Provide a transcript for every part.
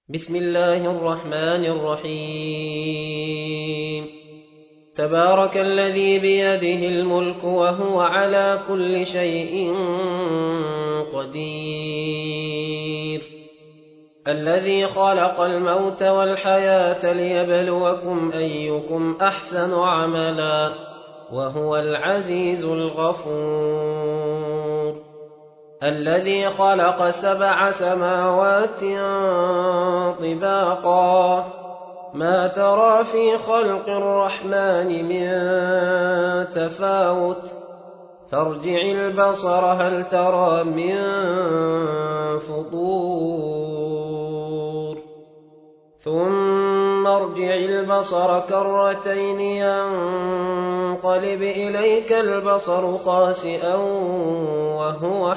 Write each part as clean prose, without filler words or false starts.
بسم الله الرحمن الرحيم تبارك الذي بيده الملك وهو على كل شيء قدير الذي خلق الموت والحياة ليبلوكم أيكم أحسن عملا وهو العزيز الغفور الذي خلق 7 سماوات طباقا ما ترى في خلق الرحمن من تفاوت فارجع البصر هل ترى من فطور ثم ارجع البصر كرتين ينقلب إليك البصر خاسئا وهو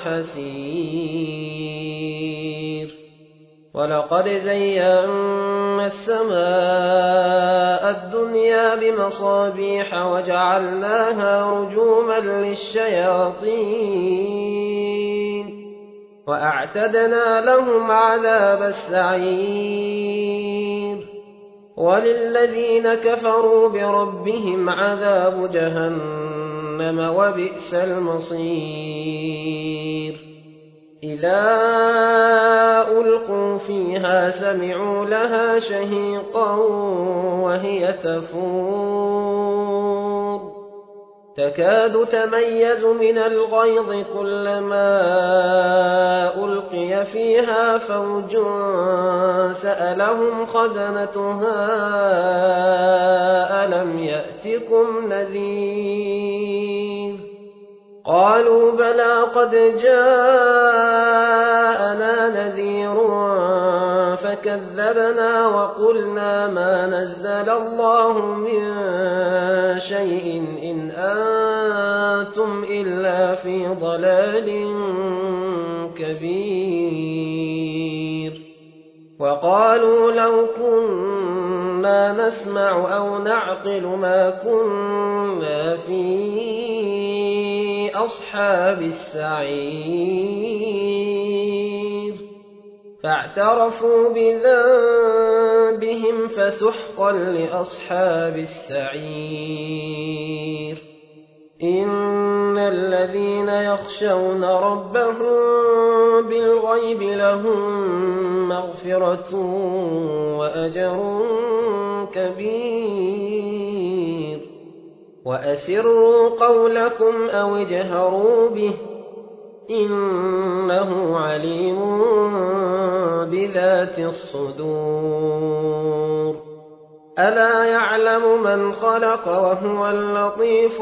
حسير ولقد زينا السماء الدنيا بمصابيح وجعلناها رجوما للشياطين وأعتدنا لهم عذاب السعير وللذين كفروا بربهم عذاب جهنم وبئس المصير إذا ألقوا فيها سمعوا لها شهيقا وهي تفور تكاد تميز من الغيظ كلما ألقي فيها فوج سألهم خزنتها ألم يأتكم نذير قالوا بلى قد جاءنا نذير فكذبنا وقلنا ما نزل الله من شيء إن أنتم إلا في ضلال كبير وقالوا لو كنا نسمع أو نعقل ما كنا في أصحاب السعير فاعترفوا بذنبهم فسحقا لأصحاب السعير إن الذين يخشون ربهم بالغيب لهم مغفرة وأجر كبير وأسروا قولكم أو اجهروا به إنه عليم بذات الصدور ألا يعلم من خلق وهو اللطيف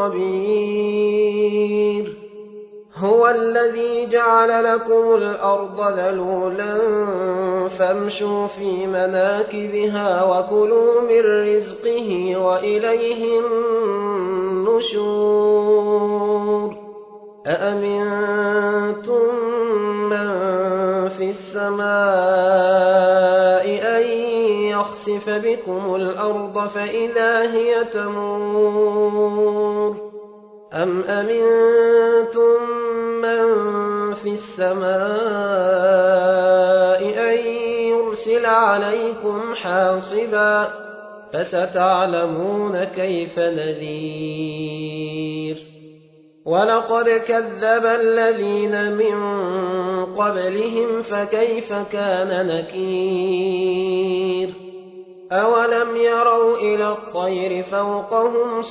الخبير هو الذي جعل لكم الأرض ذلولا فامشوا في مناكبها وكلوا من رزقه وإليه النشور أأمنتم من في السماء أن يخسف بكم الأرض فإذا هي تمور أم أمنتم من في السماء أن يرسل عليكم حاصبا فستعلمون كيف نذير ولقد كذب الذين من قبلهم فكيف كان نكير أولم يروا إلى الطير فوقهم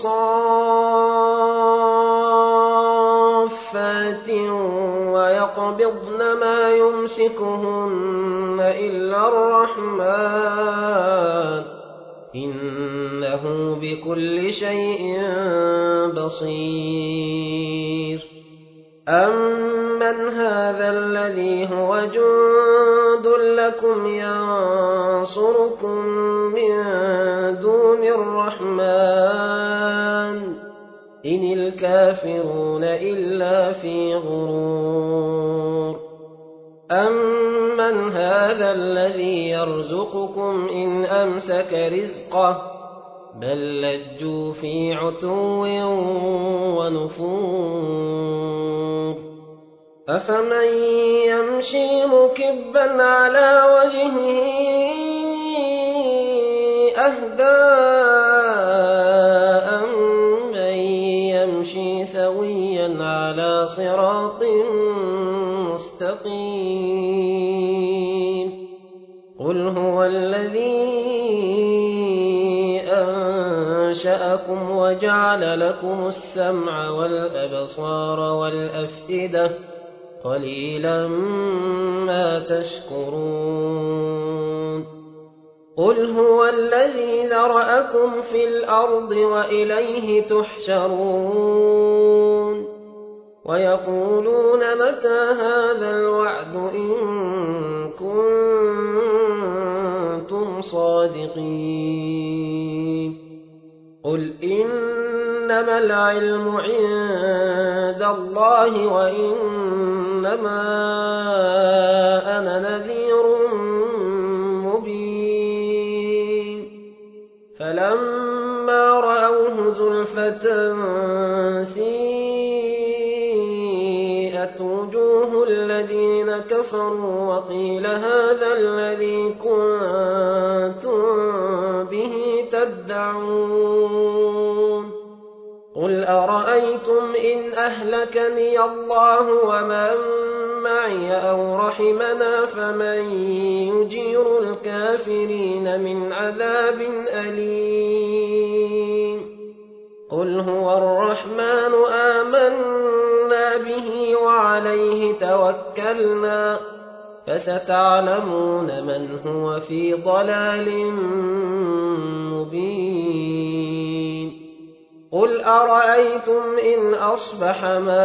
صافات ويقبضن ما يمسكهن إلا الرحمن إنه بكل شيء بصير أمن هذا الذي هو جند لكم ينصركم من دون الرحمن إن الكافرون إلا في غرور أمن هذا الذي يرزقكم إن أمسك رزقه بل لجوا في عتو ونفور أفمن يمشي مكبا على وجهه أهدى أمن يمشي سويا على صراط مستقيم قل هو الذي أنشأكم وجعل لكم السمع والأبصار والأفئدة قليلا ما تشكرون قل هو الذي ذرأكم في الأرض وإليه تحشرون ويقولون متى هذا الوعد إن كنتم صادقين قل إنما العلم عند الله وإنما أنا نذير مبين فلما رأوه زلفة سيئت وجوه الذين كفروا وقيل هذا الذي كنتم به تدعون قل أرأيتم إن أهلكني الله ومن معي أو رحمنا فمن يجير الكافرين من عذاب أليم قل هو الرحمن آمنا به وعليه توكلنا فستعلمون من هو في ضلال مبين قل أرأيتم إن أصبح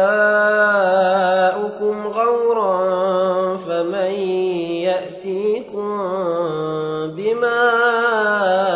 ماؤكم غورا فمن يأتيكم بماء